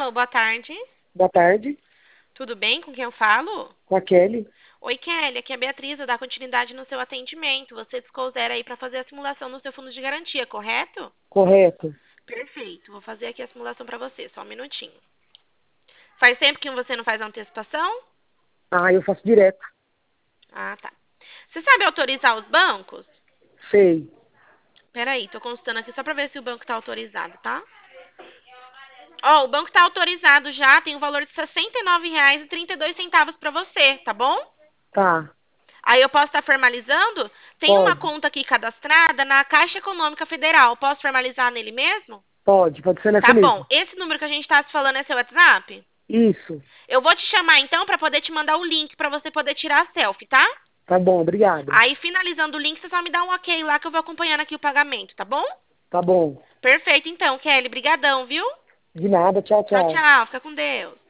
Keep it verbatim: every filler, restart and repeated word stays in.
Alô, boa tarde. Boa tarde, Tudo bem? Com quem eu falo? com a Kelly. Oi, Kelly. Aqui é a Beatriz. Eu dar continuidade no seu atendimento. Você discou zero aí para fazer a simulação no seu fundo de garantia, correto? Correto. Perfeito. Vou fazer aqui a simulação para você. Só um minutinho. Faz tempo que você não faz antecipação? Ah, eu faço direto. Ah, tá. Você sabe autorizar os bancos? Sei. Peraí, tô consultando aqui só para ver se o banco tá autorizado, tá? Ó, o banco tá autorizado já. Tem o valor de sessenta e nove reais e trinta e dois centavos para você, tá bom? Tá, Aí eu posso estar formalizando? Tem uma pode. conta aqui cadastrada na Caixa Econômica Federal. Posso formalizar nele mesmo? Pode, pode ser nessa Tá bom. mesmo. Esse número que a gente está se falando é seu WhatsApp? Isso. Eu vou te chamar então para poder te mandar o link para você poder tirar a selfie, tá? Tá bom, obrigado. Aí finalizando o link, você só me dá um ok lá que eu vou acompanhando aqui o pagamento, tá bom? Tá bom. Perfeito então, Kelly. Brigadão, viu? De nada, tchau, Tchau, tchau. tchau. Fica com Deus.